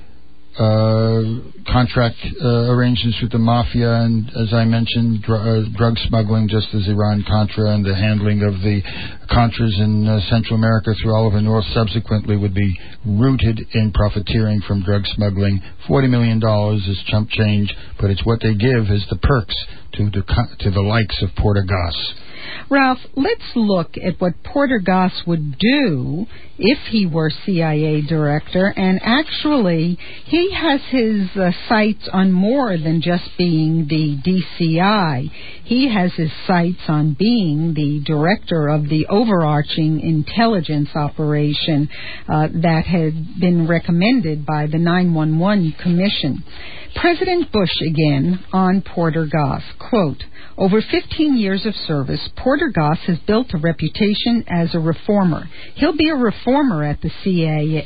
[SPEAKER 2] uh, contract uh, arrangements with the mafia and, as I mentioned, dr- uh, drug smuggling, just as Iran-Contra and the handling of the Contras in uh, Central America through Oliver North subsequently would be rooted in profiteering from drug smuggling. forty million dollars is chump change, but it's what they give as the perks to the, to the likes of Porter Goss.
[SPEAKER 1] Ralph, let's look at what Porter Goss would do if he were C I A director, and actually he has his uh, sights on more than just being the D C I. He has his sights on being the director of the overarching intelligence operation uh, that had been recommended by the nine one one Commission. President Bush again on Porter Goss, quote, "Over fifteen years of service, Porter Goss has built a reputation as a reformer. He'll be a reformer at the C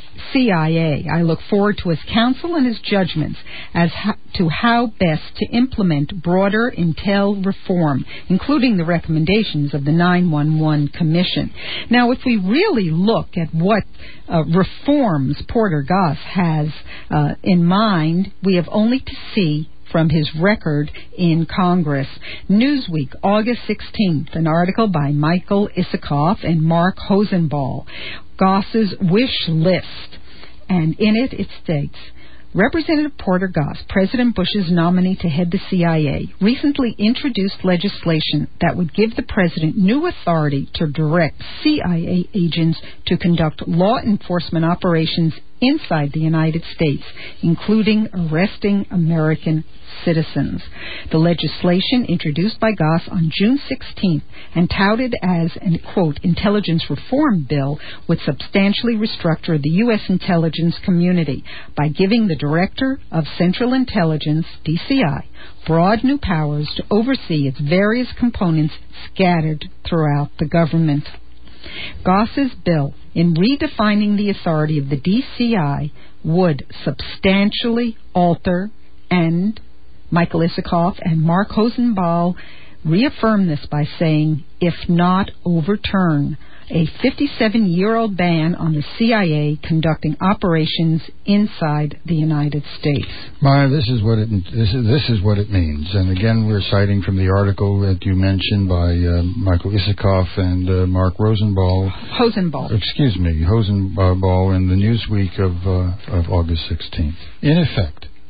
[SPEAKER 1] I A. I look forward to his counsel and his judgments as to how best to implement broader intel reform, including the recommendations of the nine one one Commission." Now, if we really look at what uh, reforms Porter Goss has uh, in mind, we have only to see from his record in Congress. Newsweek, August sixteenth, an article by Michael Isikoff and Mark Hosenball, Goss's wish list. And in it, it states, Representative Porter Goss, President Bush's nominee to head the C I A, recently introduced legislation that would give the president new authority to direct C I A agents to conduct law enforcement operations inside the United States, including arresting American citizens. The legislation, introduced by Goss on June sixteenth and touted as an, quote, intelligence reform bill, would substantially restructure the U S intelligence community by giving the Director of Central Intelligence, D C I, broad new powers to oversee its various components scattered throughout the government. Goss's bill, in redefining the authority of the D C I, would substantially alter, and Michael Isikoff and Mark Hosenball reaffirm this by saying, if not overturn, a fifty-seven-year-old ban on the C I A conducting operations inside the United States.
[SPEAKER 2] Maya, this is what it this is this is what it means. And again, we're citing from the article that you mentioned by uh, Michael Isikoff and uh, Mark Rosenball.
[SPEAKER 1] Hosenball.
[SPEAKER 2] Excuse me, Hosenball in the Newsweek of uh, of August sixteenth. In effect,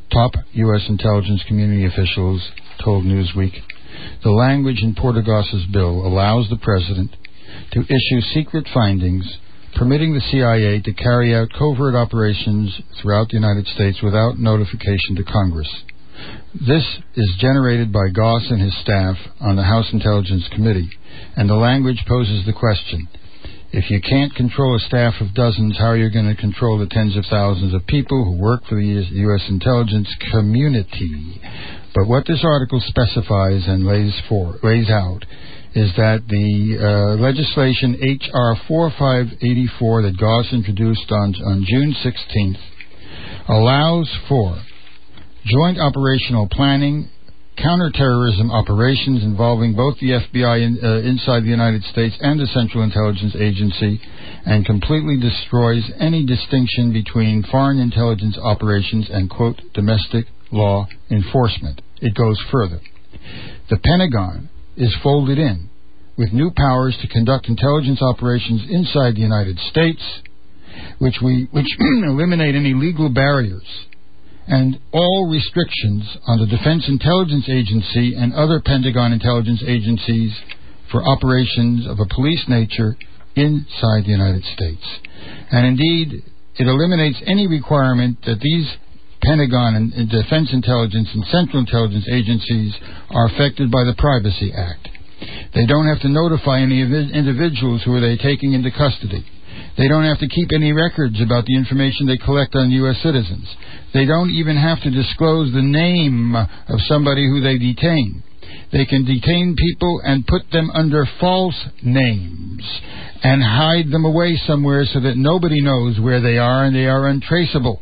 [SPEAKER 2] Top U S intelligence community officials told Newsweek. The language in Portergos's bill allows the president to issue secret findings permitting the C I A to carry out covert operations throughout the United States without notification to Congress. This is generated by Goss and his staff on the House Intelligence Committee, and the language poses the question: if you can't control a staff of dozens, how are you going to control the tens of thousands of people who work for the U S intelligence community? But what this article specifies and lays, for, lays out is that the uh, legislation H R forty-five eighty-four that Goss introduced on, on June sixteenth allows for joint operational planning, counterterrorism operations involving both the F B I in, uh, inside the United States and the Central Intelligence Agency, and completely destroys any distinction between foreign intelligence operations and, quote, domestic law enforcement. It goes further. The Pentagon is folded in with new powers to conduct intelligence operations inside the United States, which we which eliminate any legal barriers and all restrictions on the Defense Intelligence Agency and other Pentagon intelligence agencies for operations of a police nature inside the United States. And indeed, it eliminates any requirement that these Pentagon and, and Defense Intelligence and Central Intelligence agencies are affected by the Privacy Act. They don't have to notify any individuals who are they taking into custody. They don't have to keep any records about the information they collect on U S citizens. They don't even have to disclose the name of somebody who they detain. They can detain people and put them under false names and hide them away somewhere so that nobody knows where they are and they are untraceable.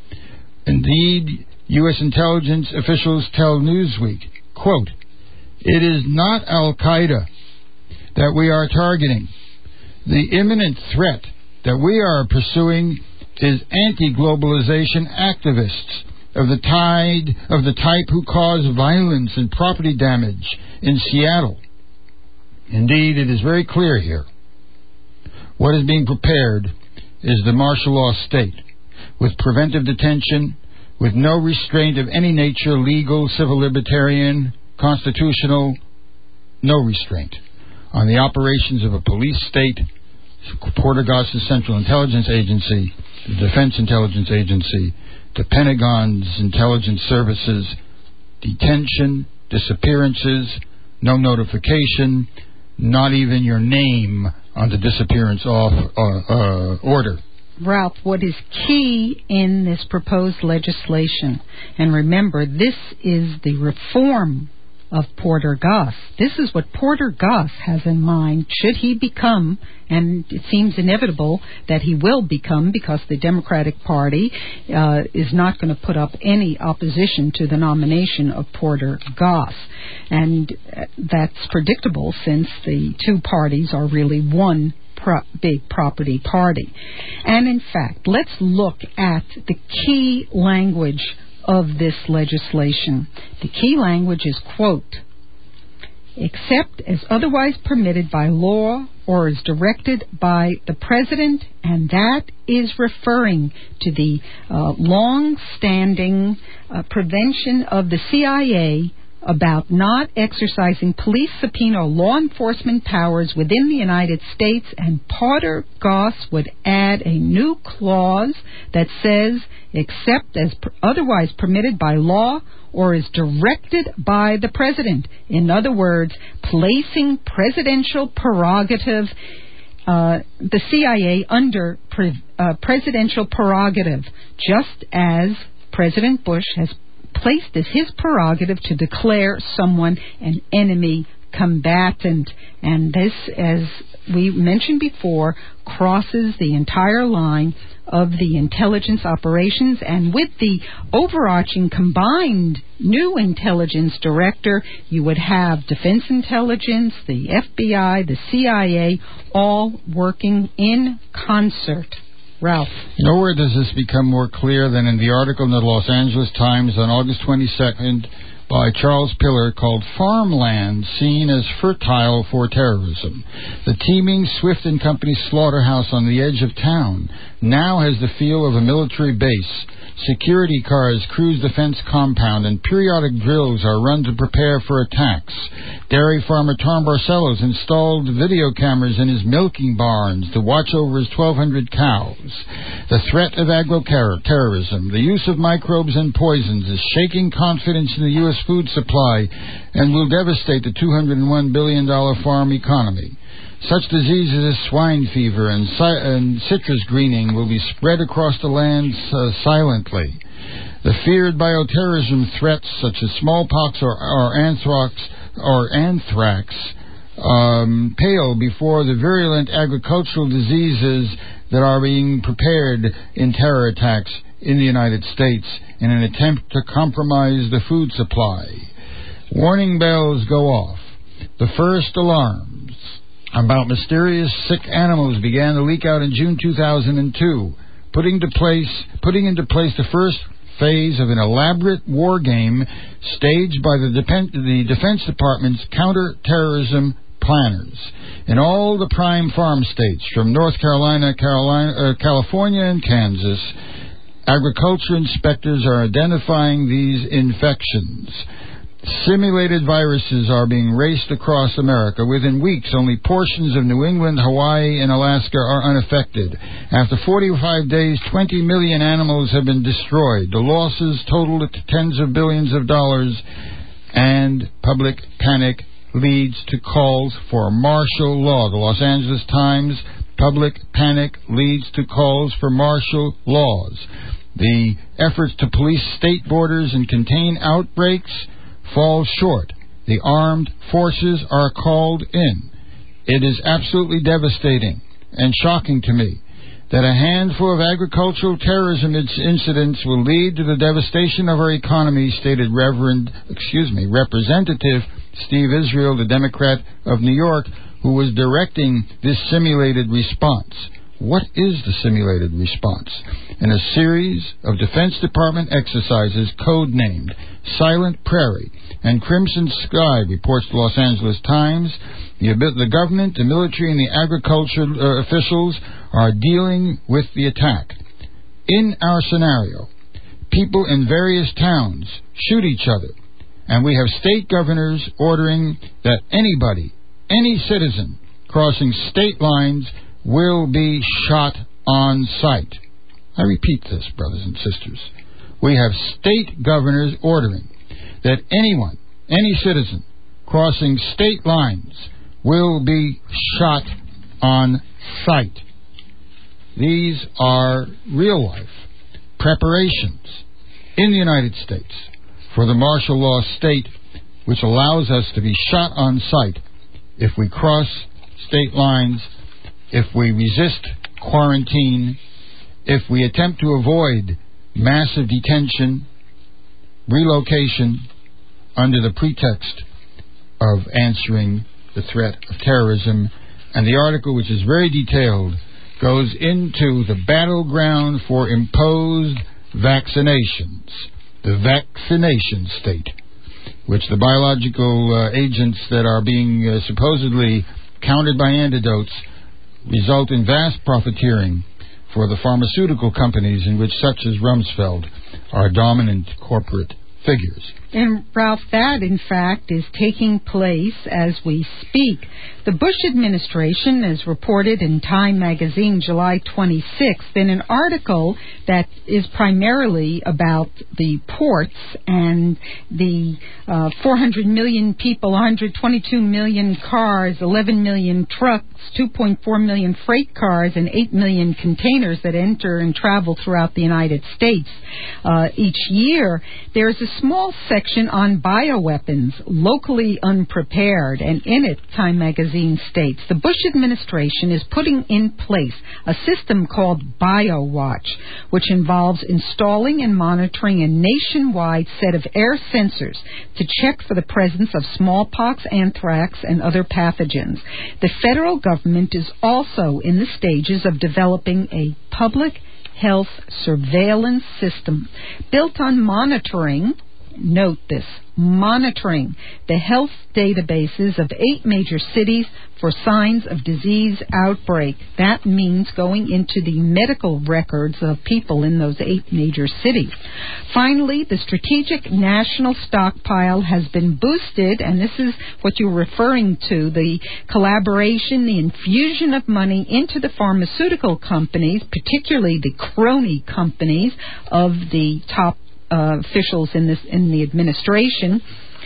[SPEAKER 2] Indeed, U S intelligence officials tell Newsweek, quote, "It is not Al-Qaeda that we are targeting. The imminent threat that we are pursuing is anti-globalization activists of the tide of the type who cause violence and property damage in Seattle." Indeed, it is very clear here. What is being prepared is the martial law state, with preventive detention, with no restraint of any nature, legal, civil, libertarian, constitutional, no restraint on the operations of a police state, Portergos's Central Intelligence Agency, the Defense Intelligence Agency, the Pentagon's intelligence services, detention, disappearances, no notification, not even your name on the disappearance off uh, uh, order.
[SPEAKER 1] Ralph, what is key in this proposed legislation, and remember, this is the reform of Porter Goss. This is what Porter Goss has in mind should he become, and it seems inevitable that he will become, because the Democratic Party uh, is not going to put up any opposition to the nomination of Porter Goss. And uh, that's predictable, since the two parties are really one Pro- big property party. And in fact, let's look at the key language of this legislation. The key language is, quote, "except as otherwise permitted by law or as directed by the President," and that is referring to the uh, long-standing uh, prevention of the C I A about not exercising police subpoena or law enforcement powers within the United States, and Porter Goss would add a new clause that says, "except as per- otherwise permitted by law or is directed by the President." In other words, placing presidential prerogative, uh, the C I A under pre- uh, presidential prerogative, just as President Bush has placed as his prerogative to declare someone an enemy combatant. And this, as we mentioned before, crosses the entire line of the intelligence operations, and with the overarching combined new intelligence director, you would have Defense Intelligence, the F B I, the C I A, all working in concert. Ralph.
[SPEAKER 2] Nowhere does this become more clear than in the article in the Los Angeles Times on August twenty-second by Charles Pillar called "Farmland Seen as Fertile for Terrorism." The teeming Swift and Company slaughterhouse on the edge of town now has the feel of a military base, Security cars cruise the fence compound, and periodic drills are run to prepare for attacks. Dairy farmer Tom Barcelos installed video cameras in his milking barns to watch over his twelve hundred cows. The threat of agro-terrorism, the use of microbes and poisons, is shaking confidence in the U S food supply and will devastate the two hundred one billion dollars farm economy. Such diseases as swine fever and, ci- and citrus greening will be spread across the land uh, silently. The feared bioterrorism threats such as smallpox or, or anthrax or anthrax um, pale before the virulent agricultural diseases that are being prepared in terror attacks in the United States in an attempt to compromise the food supply. Warning bells go off. The first alarms about mysterious sick animals began to leak out in June two thousand two, putting to place, putting into place the first phase of an elaborate war game staged by the, Dep- the Defense Department's counter-terrorism planners. In all the prime farm states, from North Carolina, Carolina uh, California, and Kansas, agriculture inspectors are identifying these infections. Simulated viruses are being raced across America. Within weeks, only portions of New England, Hawaii, and Alaska are unaffected. After forty-five days, twenty million animals have been destroyed. The losses totaled to tens of billions of dollars, and public panic leads to calls for martial law. The Los Angeles Times, public panic leads to calls for martial laws. The efforts to police state borders and contain outbreaks fall short. The armed forces are called in. It is absolutely devastating and shocking to me that a handful of agricultural terrorism incidents will lead to the devastation of our economy, stated Reverend, excuse me, Representative Steve Israel, the Democrat of New York, who was directing this simulated response. What is the simulated response? In a series of Defense Department exercises codenamed Silent Prairie and Crimson Sky, reports the Los Angeles Times, the, the government, the military, and the agriculture uh, officials are dealing with the attack. In our scenario, people in various towns shoot each other, and we have state governors ordering that anybody, any citizen crossing state lines will be shot on sight. I repeat this, brothers and sisters. We have state governors ordering that anyone, any citizen, crossing state lines will be shot on sight. These are real-life preparations in the United States for the martial law state, which allows us to be shot on sight if we cross state lines, if we resist quarantine, if we attempt to avoid massive detention, relocation, under the pretext of answering the threat of terrorism. And the article, which is very detailed, goes into the battleground for imposed vaccinations, the vaccination state, which the biological uh, agents that are being uh, supposedly countered by antidotes result in vast profiteering for the pharmaceutical companies in which such as Rumsfeld are dominant corporate figures.
[SPEAKER 1] And, Ralph, that, in fact, is taking place as we speak. The Bush administration, as reported in Time magazine July twenty-sixth, in an article that is primarily about the ports and the uh, four hundred million people, one hundred twenty-two million cars, eleven million trucks, two point four million freight cars, and eight million containers that enter and travel throughout the United States uh, each year. There is a small section on bioweapons, locally unprepared, and in it, Time magazine states, the Bush administration is putting in place a system called BioWatch, which involves installing and monitoring a nationwide set of air sensors to check for the presence of smallpox, anthrax, and other pathogens. The federal government is also in the stages of developing a public health surveillance system built on monitoring note this, monitoring the health databases of eight major cities for signs of disease outbreak. That means going into the medical records of people in those eight major cities. Finally, the Strategic National Stockpile has been boosted, and this is what you're referring to, the collaboration, the infusion of money into the pharmaceutical companies, particularly the crony companies of the top uh, officials in this in the administration.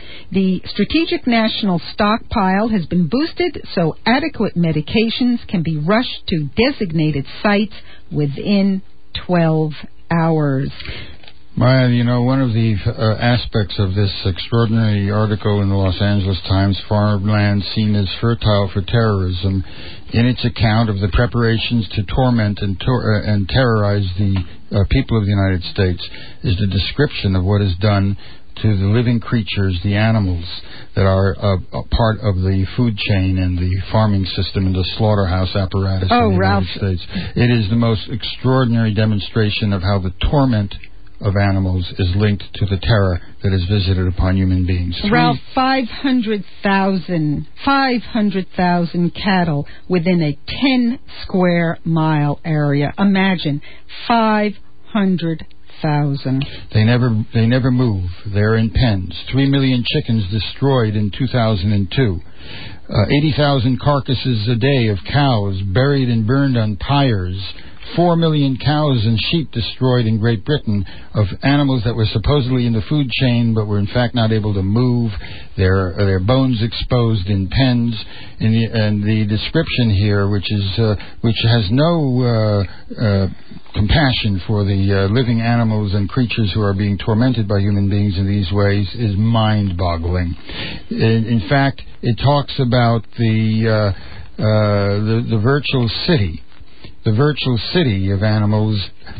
[SPEAKER 1] The Strategic National Stockpile has been boosted so adequate medications can be rushed to designated sites within twelve hours.
[SPEAKER 2] Maya, you know, one of the uh, aspects of this extraordinary article in the Los Angeles Times, Farmland Seen as Fertile for Terrorism, in its account of the preparations to torment and, tor- uh, and terrorize the uh, people of the United States, is the description of what is done to the living creatures, the animals that are uh, a part of the food chain and the farming system and the slaughterhouse apparatus
[SPEAKER 1] oh,
[SPEAKER 2] of the
[SPEAKER 1] Ralph.
[SPEAKER 2] United States. It is the most extraordinary demonstration of how the torment of animals is linked to the terror that is visited upon human beings.
[SPEAKER 1] Ralph, five hundred thousand, five hundred thousand cattle within a ten square mile area. Imagine, five hundred thousand.
[SPEAKER 2] They never, they never move. They're in pens. Three million chickens destroyed in two thousand two. Uh, eighty thousand carcasses a day of cows buried and burned on pyres. Four million cows and sheep destroyed in Great Britain of animals that were supposedly in the food chain but were in fact not able to move. Their their bones exposed in pens. In the, and the description here, which is uh, which has no uh, uh, compassion for the uh, living animals and creatures who are being tormented by human beings in these ways, is mind-boggling. In, in fact, it talks about the uh, uh, the, the virtual city. The virtual city of animals,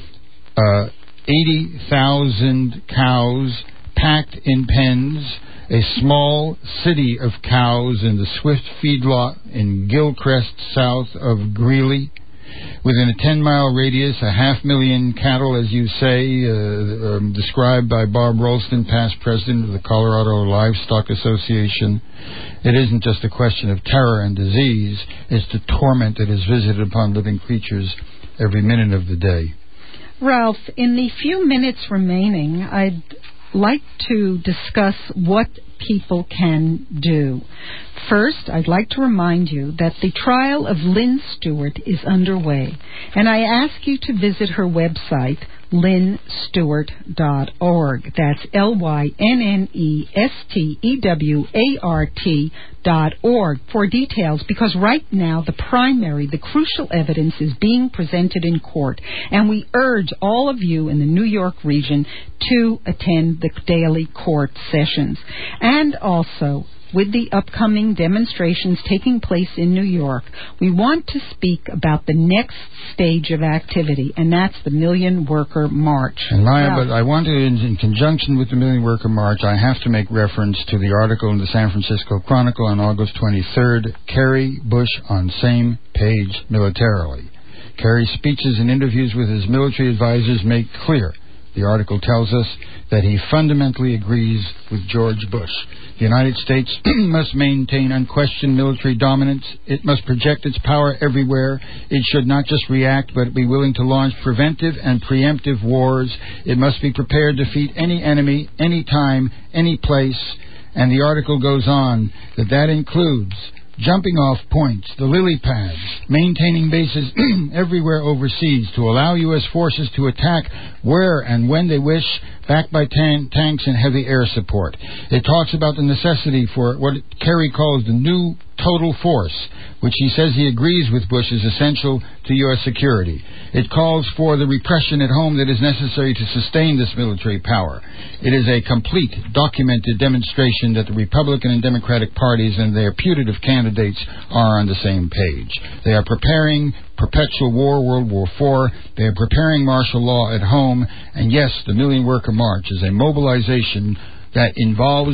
[SPEAKER 2] uh, eighty thousand cows packed in pens, a small city of cows in the Swift feedlot in Gilcrest, south of Greeley. Within a ten-mile radius, a half million cattle, as you say, uh, um, described by Bob Rolston, past president of the Colorado Livestock Association. It isn't just a question of terror and disease. It's the torment that is visited upon living creatures every minute of the day.
[SPEAKER 1] Ralph, in the few minutes remaining, I'd like to discuss what people can do. First, I'd like to remind you that the trial of Lynn Stewart is underway, and I ask you to visit her website, lynn stewart dot org. That's L Y N N E S T E W A R T dot org for details, because right now the primary, the crucial evidence is being presented in court, and we urge all of you in the New York region to attend the daily court sessions. And also, with the upcoming demonstrations taking place in New York, we want to speak about the next stage of activity, and that's the Million Worker March.
[SPEAKER 2] And Maya,
[SPEAKER 1] wow.
[SPEAKER 2] but I want to, in, in conjunction with the Million Worker March, I have to make reference to the article in the San Francisco Chronicle on August twenty-third, Kerry Bush on same page militarily. Kerry's speeches and interviews with his military advisors make clear, the article tells us, that he fundamentally agrees with George Bush. The United States must maintain unquestioned military dominance. It must project its power everywhere. It should not just react, but be willing to launch preventive and preemptive wars. It must be prepared to defeat any enemy, any time, any place. And the article goes on that that includes jumping off points, the lily pads, maintaining bases everywhere overseas to allow U S forces to attack where and when they wish, backed by tan- tanks and heavy air support. It talks about the necessity for what Kerry calls the new total force, which he says he agrees with Bush is essential to U S security. It calls for the repression at home that is necessary to sustain this military power. It is a complete, documented demonstration that the Republican and Democratic parties and their putative candidates are on the same page. They are preparing perpetual war, World War Four. They are preparing martial law at home. And yes, the Million Worker March is a mobilization that involves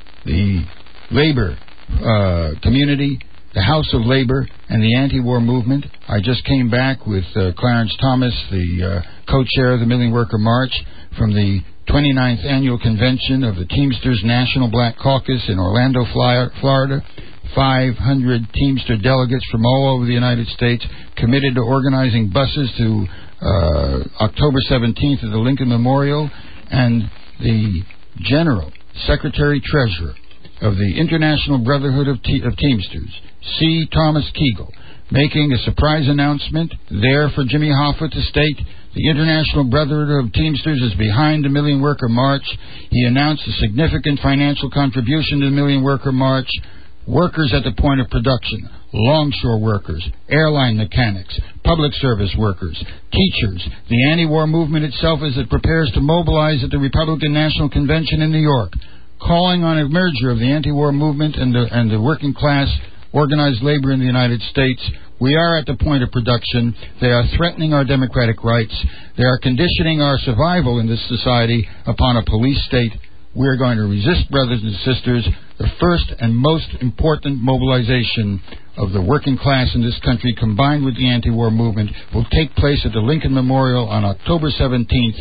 [SPEAKER 2] the labor uh, community, the House of Labor, and the anti-war movement. I just came back with uh, Clarence Thomas, the uh, co-chair of the Million Worker March, from the twenty-ninth Annual Convention of the Teamsters National Black Caucus in Orlando, Florida. five hundred Teamster delegates from all over the United States committed to organizing buses to uh, October seventeenth at the Lincoln Memorial, and the General Secretary-Treasurer of the International Brotherhood of, Te- of Teamsters, C. Thomas Kegel, making a surprise announcement there for Jimmy Hoffa to state the International Brotherhood of Teamsters is behind the Million Worker March. He announced a significant financial contribution to the Million Worker March. Workers at the point of production, longshore workers, airline mechanics, public service workers, teachers, the anti-war movement itself as it prepares to mobilize at the Republican National Convention in New York, calling on a merger of the anti-war movement and the, and the working class organized labor in the United States. We are at the point of production. They are threatening our democratic rights. They are conditioning our survival in this society upon a police state. We are going to resist, brothers and sisters. The first and most important mobilization of the working class in this country, combined with the anti-war movement, will take place at the Lincoln Memorial on October seventeenth,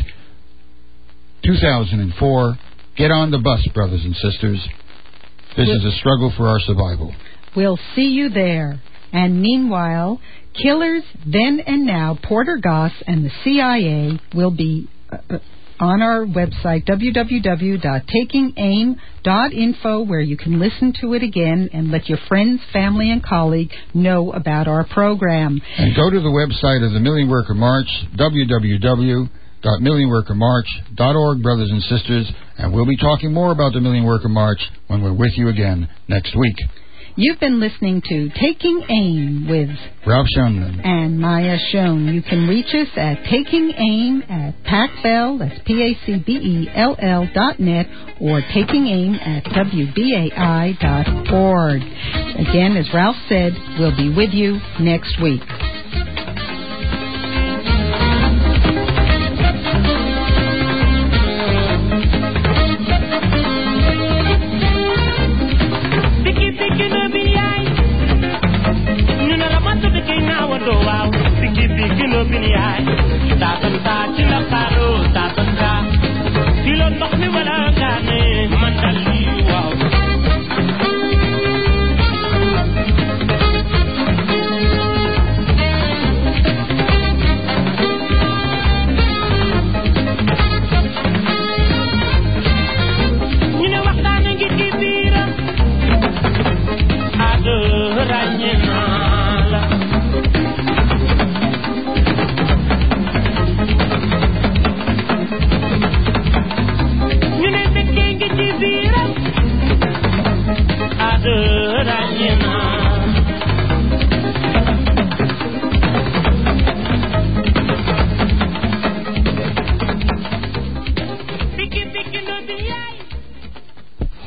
[SPEAKER 2] two thousand four. Get on the bus, brothers and sisters. This we'll, is a struggle for our survival.
[SPEAKER 1] We'll see you there. And meanwhile, Killers Then and Now, Porter Goss, and the C I A will be Uh, on our website, w w w dot taking aim dot info, where you can listen to it again and let your friends, family, and colleagues know about our program.
[SPEAKER 2] And go to the website of the Million Worker March, w w w dot million worker march dot org, brothers and sisters, and we'll be talking more about the Million Worker March when we're with you again next week.
[SPEAKER 1] You've been listening to Taking Aim with
[SPEAKER 2] Ralph Schoenman
[SPEAKER 1] and Maya Schoen. You can reach us at Taking Aim at PacBell, that's P A C B E L L dot net, or Taking Aim at W B A I dot org. Again, as Ralph said, we'll be with you next week.
[SPEAKER 3] Adoranye